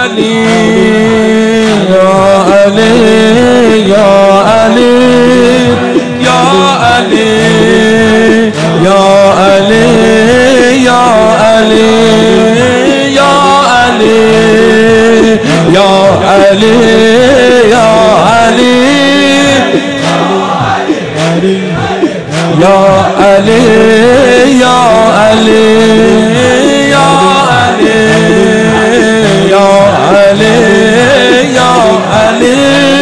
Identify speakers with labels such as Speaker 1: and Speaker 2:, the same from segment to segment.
Speaker 1: علی یا علی یا علی یا علی یا علی یا علی یا علی یا علی یا علی یا علی یا علی یا علی یا علی یا علی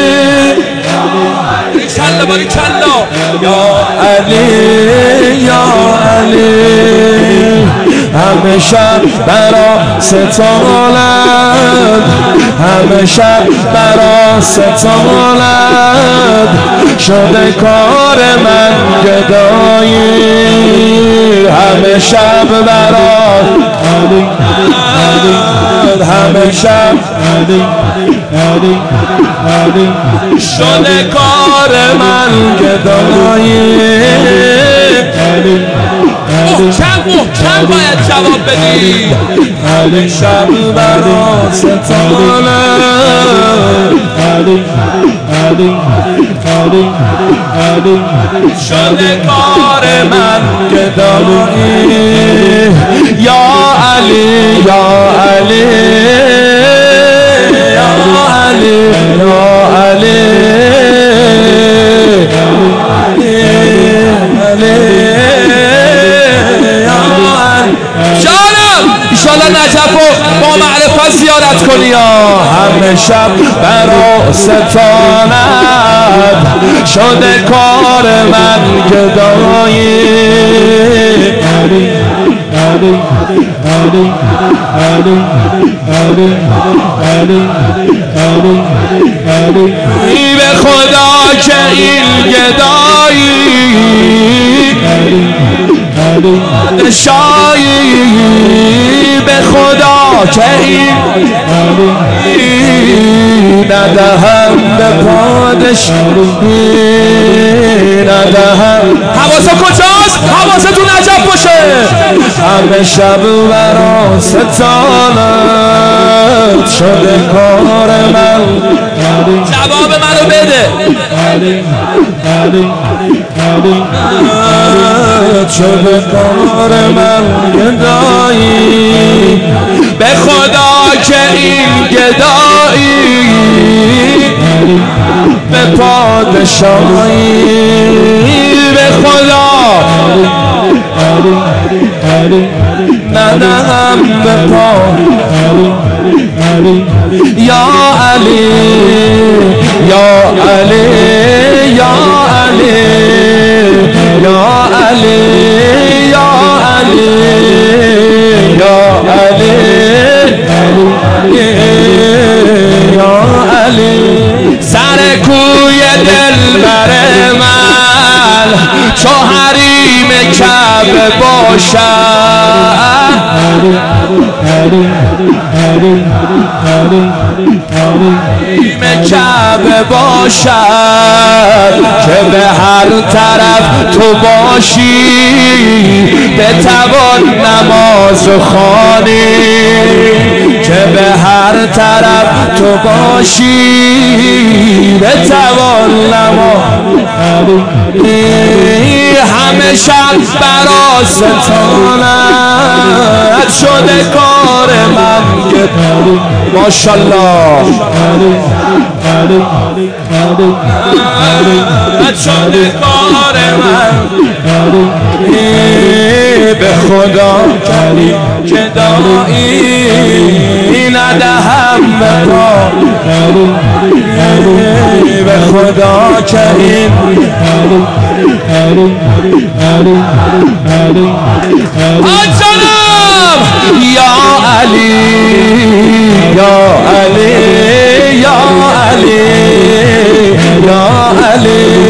Speaker 1: باریکالله باریکالله یا علی یا علی همه شب برا ستالت همه شب برا ستالت شده کار من گدایی همه شب برا همه شب شده کار من گدایی محکم باید جواب بدی همه شب برا ستالت شده کار من گدایی یا علی یا علی یا علی یا علی ایشالله نجفو با معرفت زیارت کنی همه شب برا ستانت شده کار من گدایی به خدا که این گدایی شایی به خدا که این ندهم به پادشاهی ندهم حواسا کجاست؟ حواستون عجب باشه همه شب برا ستالت شده کار من جواب منو بده شده کار من گدایی به خدا که این گدایی به پادشاهی به خدا ندهم به پادشاهی یا علی یا علی یا علی یا علی یا علی یا علی یا علی سر کوی دلبر من چو حریم کعبه باشد حریم کعبه باشد که به هر طرف تو باشی بتوان نماز خوانی که به هر طرف تو باشی بتوان نماز همه شب برا ستانت شده کار من ماشالله شده کار من به خدا که دایی ندهم به پا به خدا که این آجانم یا علی یا علی یا علی یا علی